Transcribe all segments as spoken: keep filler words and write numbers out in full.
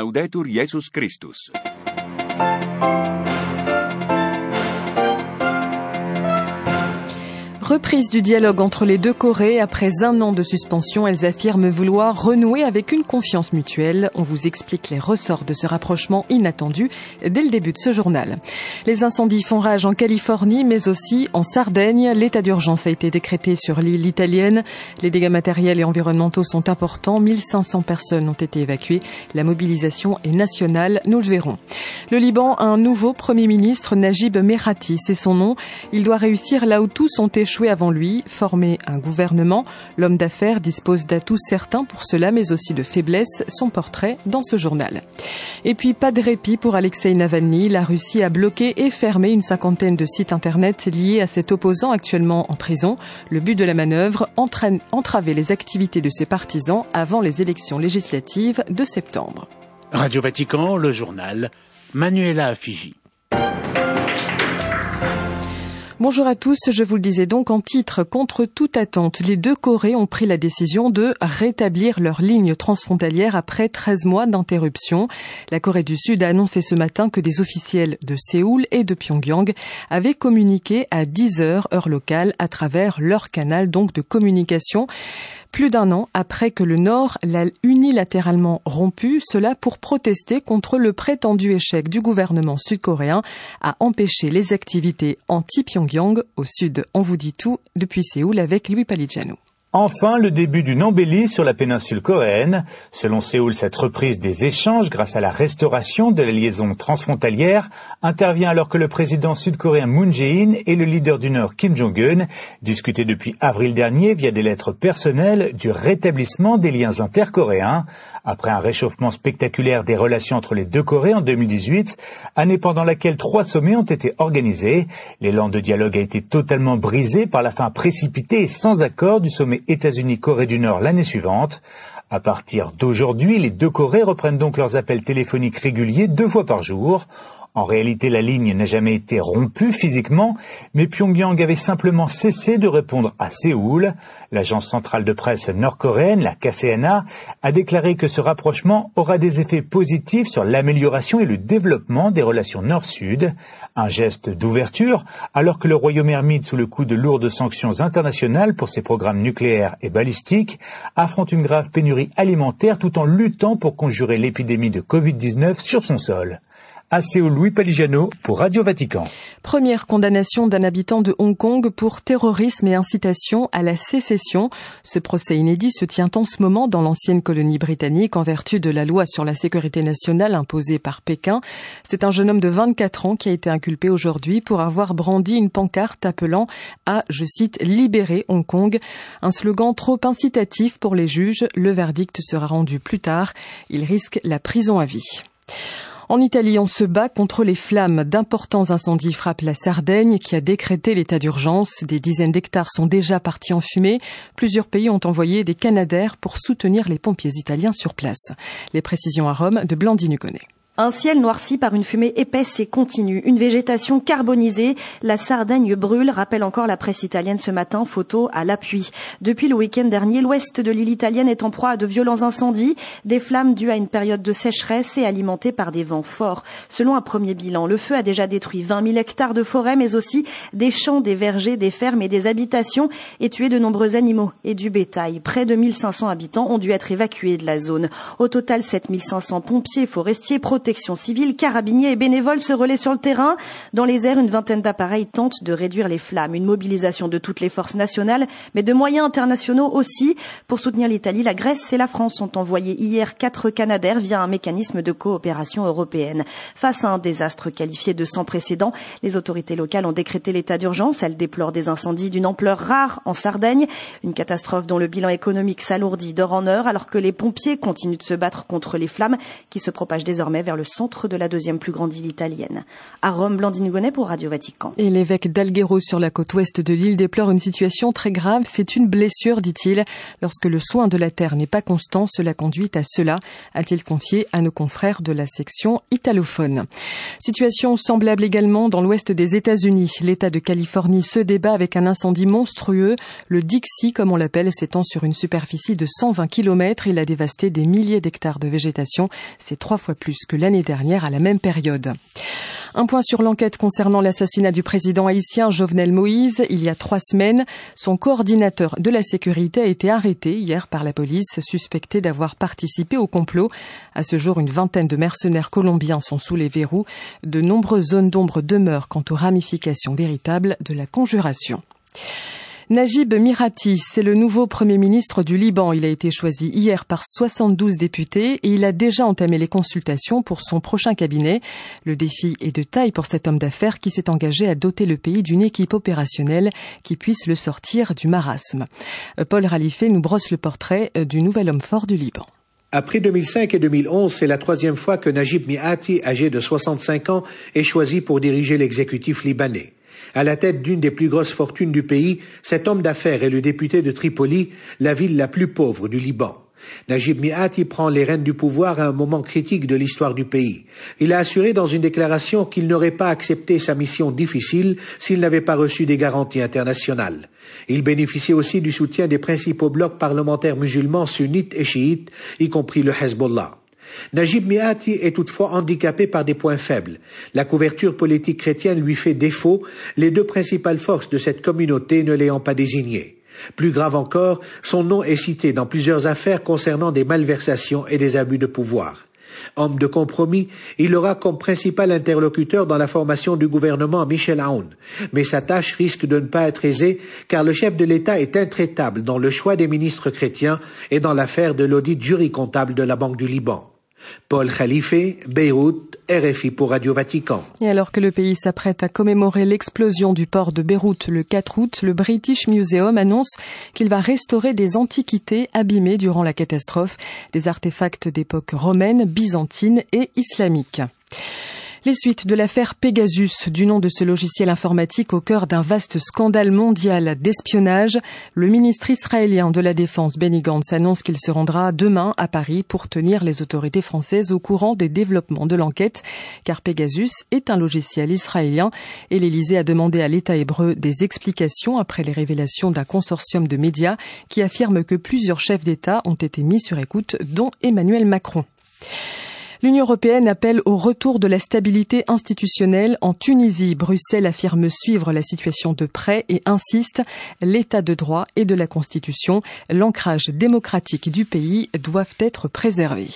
Laudetur Jesus Christus. Reprise du dialogue entre les deux Corées. Après un an de suspension, elles affirment vouloir renouer avec une confiance mutuelle. On vous explique les ressorts de ce rapprochement inattendu dès le début de ce journal. Les incendies font rage en Californie, mais aussi en Sardaigne. L'état d'urgence a été décrété sur l'île italienne. Les dégâts matériels et environnementaux sont importants. mille cinq cents personnes ont été évacuées. La mobilisation est nationale, nous le verrons. Le Liban a un nouveau Premier ministre, Najib Merati, c'est son nom. Il doit réussir là où tous ont échoué avant lui, former un gouvernement. L'homme d'affaires dispose d'atouts certains pour cela, mais aussi de faiblesses. Son portrait dans ce journal. Et puis, pas de répit pour Alexeï Navalny. La Russie a bloqué et fermé une cinquantaine de sites internet liés à cet opposant actuellement en prison. Le but de la manœuvre, entraîne, entraver les activités de ses partisans avant les élections législatives de septembre. Radio Vatican, le journal, Manuela Figi. Bonjour à tous, je vous le disais donc en titre, contre toute attente, les deux Corées ont pris la décision de rétablir leur ligne transfrontalière après treize mois d'interruption. La Corée du Sud a annoncé ce matin que des officiels de Séoul et de Pyongyang avaient communiqué à dix heures heure locale à travers leur canal donc de communication. Plus d'un an après que le Nord l'a unilatéralement rompu, cela pour protester contre le prétendu échec du gouvernement sud-coréen à empêcher les activités anti-Pyongyang. Au Sud, on vous dit tout depuis Séoul avec Louis Paligiano. Enfin, le début d'une embellie sur la péninsule coréenne. Selon Séoul, cette reprise des échanges grâce à la restauration de la liaison transfrontalière intervient alors que le président sud-coréen Moon Jae-in et le leader du Nord Kim Jong-un discutaient depuis avril dernier via des lettres personnelles du rétablissement des liens intercoréens. Après un réchauffement spectaculaire des relations entre les deux Corées en deux mille dix-huit, année pendant laquelle trois sommets ont été organisés, l'élan de dialogue a été totalement brisé par la fin précipitée et sans accord du sommet États-Unis-Corée du Nord l'année suivante. À partir d'aujourd'hui, les deux Corées reprennent donc leurs appels téléphoniques réguliers deux fois par jour. En réalité, la ligne n'a jamais été rompue physiquement, mais Pyongyang avait simplement cessé de répondre à Séoul. L'agence centrale de presse nord-coréenne, la K C N A, a déclaré que ce rapprochement aura des effets positifs sur l'amélioration et le développement des relations nord-sud. Un geste d'ouverture, alors que le Royaume ermite sous le coup de lourdes sanctions internationales pour ses programmes nucléaires et balistiques, affronte une grave pénurie alimentaire tout en luttant pour conjurer l'épidémie de covid dix-neuf sur son sol. À Séoul, Louis Paligiano pour Radio Vatican. Première condamnation d'un habitant de Hong Kong pour terrorisme et incitation à la sécession. Ce procès inédit se tient en ce moment dans l'ancienne colonie britannique en vertu de la loi sur la sécurité nationale imposée par Pékin. C'est un jeune homme de vingt-quatre ans qui a été inculpé aujourd'hui pour avoir brandi une pancarte appelant à, je cite, libérer Hong Kong. Un slogan trop incitatif pour les juges. Le verdict sera rendu plus tard. Il risque la prison à vie. En Italie, on se bat contre les flammes. D'importants incendies frappent la Sardaigne qui a décrété l'état d'urgence. Des dizaines d'hectares sont déjà partis en fumée. Plusieurs pays ont envoyé des Canadair pour soutenir les pompiers italiens sur place. Les précisions à Rome de Blandine Hugonnet. Un ciel noirci par une fumée épaisse et continue, une végétation carbonisée. La Sardaigne brûle, rappelle encore la presse italienne ce matin, photo à l'appui. Depuis le week-end dernier, l'ouest de l'île italienne est en proie à de violents incendies, des flammes dues à une période de sécheresse et alimentées par des vents forts. Selon un premier bilan, le feu a déjà détruit vingt mille hectares de forêt, mais aussi des champs, des vergers, des fermes et des habitations, et tué de nombreux animaux et du bétail. Près de mille cinq cents habitants ont dû être évacués de la zone. Au total, sept mille cinq cents pompiers, forestiers, protection civile, carabiniers et bénévoles se relaient sur le terrain. Dans les airs, une vingtaine d'appareils tentent de réduire les flammes. Une mobilisation de toutes les forces nationales, mais de moyens internationaux aussi. Pour soutenir l'Italie, la Grèce et la France ont envoyé hier quatre Canadair via un mécanisme de coopération européenne. Face à un désastre qualifié de sans précédent, les autorités locales ont décrété l'état d'urgence. Elles déplorent des incendies d'une ampleur rare en Sardaigne. Une catastrophe dont le bilan économique s'alourdit d'heure en heure, alors que les pompiers continuent de se battre contre les flammes qui se propagent désormais vers vers le centre de la deuxième plus grande île italienne. À Rome, Blandine Gonnet pour Radio Vatican. Et l'évêque d'Alghero sur la côte ouest de l'île déplore une situation très grave. C'est une blessure, dit-il. Lorsque le soin de la terre n'est pas constant, cela conduit à cela, a-t-il confié à nos confrères de la section italophone. Situation semblable également dans l'ouest des États-Unis. L'État de Californie se débat avec un incendie monstrueux. Le Dixie, comme on l'appelle, s'étend sur une superficie de cent vingt kilomètres. Il a dévasté des milliers d'hectares de végétation. C'est trois fois plus que l'année dernière à la même période. Un point sur l'enquête concernant l'assassinat du président haïtien Jovenel Moïse. Il y a trois semaines, son coordinateur de la sécurité a été arrêté hier par la police, suspecté d'avoir participé au complot. À ce jour, une vingtaine de mercenaires colombiens sont sous les verrous. De nombreuses zones d'ombre demeurent quant aux ramifications véritables de la conjuration. Najib Mirati, c'est le nouveau Premier ministre du Liban. Il a été choisi hier par soixante-douze députés et il a déjà entamé les consultations pour son prochain cabinet. Le défi est de taille pour cet homme d'affaires qui s'est engagé à doter le pays d'une équipe opérationnelle qui puisse le sortir du marasme. Paul Ralifé nous brosse le portrait du nouvel homme fort du Liban. Après deux mille cinq et deux mille onze, c'est la troisième fois que Najib Mirati, âgé de soixante-cinq ans, est choisi pour diriger l'exécutif libanais. À la tête d'une des plus grosses fortunes du pays, cet homme d'affaires est le député de Tripoli, la ville la plus pauvre du Liban. Najib Mirati prend les rênes du pouvoir à un moment critique de l'histoire du pays. Il a assuré dans une déclaration qu'il n'aurait pas accepté sa mission difficile s'il n'avait pas reçu des garanties internationales. Il bénéficie aussi du soutien des principaux blocs parlementaires musulmans sunnites et chiites, y compris le Hezbollah. Najib Mirati est toutefois handicapé par des points faibles. La couverture politique chrétienne lui fait défaut, les deux principales forces de cette communauté ne l'ayant pas désigné. Plus grave encore, son nom est cité dans plusieurs affaires concernant des malversations et des abus de pouvoir. Homme de compromis, il aura comme principal interlocuteur dans la formation du gouvernement Michel Aoun. Mais sa tâche risque de ne pas être aisée car le chef de l'État est intraitable dans le choix des ministres chrétiens et dans l'affaire de l'audit jury-comptable de la Banque du Liban. Paul Khalife, Beyrouth, R F I pour Radio Vatican. Et alors que le pays s'apprête à commémorer l'explosion du port de Beyrouth le quatre août, le British Museum annonce qu'il va restaurer des antiquités abîmées durant la catastrophe, des artefacts d'époque romaine, byzantine et islamique. Les suites de l'affaire Pegasus, du nom de ce logiciel informatique au cœur d'un vaste scandale mondial d'espionnage, le ministre israélien de la Défense Benny Gantz annonce qu'il se rendra demain à Paris pour tenir les autorités françaises au courant des développements de l'enquête, car Pegasus est un logiciel israélien et l'Élysée a demandé à l'État hébreu des explications après les révélations d'un consortium de médias qui affirme que plusieurs chefs d'État ont été mis sur écoute, dont Emmanuel Macron. L'Union européenne appelle au retour de la stabilité institutionnelle en Tunisie. Bruxelles affirme suivre la situation de près et insiste l'état de droit et de la Constitution, l'ancrage démocratique du pays doivent être préservés.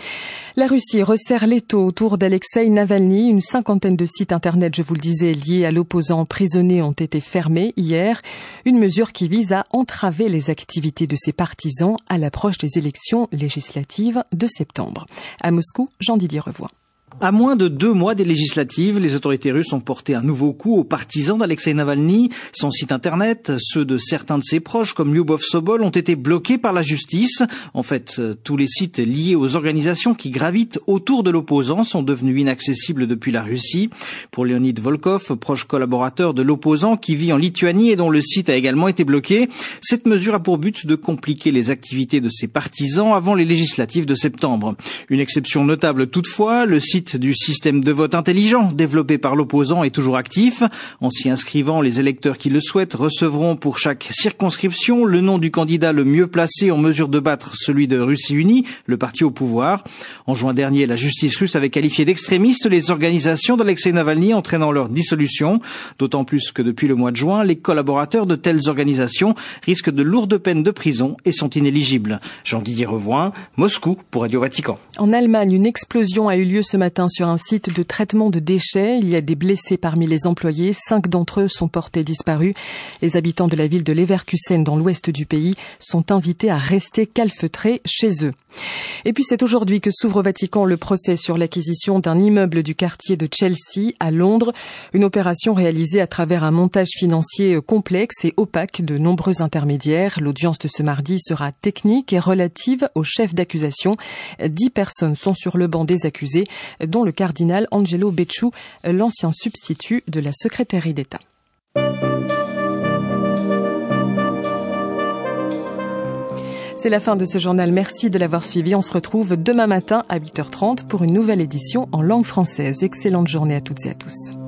La Russie resserre l'étau autour d'Alexeï Navalny. Une cinquantaine de sites internet, je vous le disais, liés à l'opposant emprisonné ont été fermés hier. Une mesure qui vise à entraver les activités de ses partisans à l'approche des élections législatives de septembre. À Moscou, Jean-Didier Revoix. À moins de deux mois des législatives, les autorités russes ont porté un nouveau coup aux partisans d'Alexeï Navalny. Son site internet, ceux de certains de ses proches comme Lyubov Sobol ont été bloqués par la justice. En fait, tous les sites liés aux organisations qui gravitent autour de l'opposant sont devenus inaccessibles depuis la Russie. Pour Leonid Volkov, proche collaborateur de l'opposant qui vit en Lituanie et dont le site a également été bloqué, cette mesure a pour but de compliquer les activités de ses partisans avant les législatives de septembre. Une exception notable toutefois, le site du système de vote intelligent développé par l'opposant est toujours actif. En s'y inscrivant, les électeurs qui le souhaitent recevront pour chaque circonscription le nom du candidat le mieux placé en mesure de battre celui de Russie Unie, le parti au pouvoir. En juin dernier, la justice russe avait qualifié d'extrémistes les organisations d'Alexeï Navalny entraînant leur dissolution. D'autant plus que depuis le mois de juin, les collaborateurs de telles organisations risquent de lourdes peines de prison et sont inéligibles. Jean-Didier Revoin, Moscou pour Radio Vatican. En Allemagne, une explosion a eu lieu ce matin sur un site de traitement de déchets. Il y a des blessés parmi les employés. Cinq d'entre eux sont portés disparus. Les habitants de la ville de Leverkusen, dans l'ouest du pays, sont invités à rester calfeutrés chez eux. Et puis c'est aujourd'hui que s'ouvre au Vatican le procès sur l'acquisition d'un immeuble du quartier de Chelsea à Londres. Une opération réalisée à travers un montage financier complexe et opaque de nombreux intermédiaires. L'audience de ce mardi sera technique et relative au chef d'accusation. Dix personnes sont sur le banc des accusés, dont le cardinal Angelo Becciu, l'ancien substitut de la secrétaire d'État. C'est la fin de ce journal. Merci de l'avoir suivi. On se retrouve demain matin à huit heures trente pour une nouvelle édition en langue française. Excellente journée à toutes et à tous.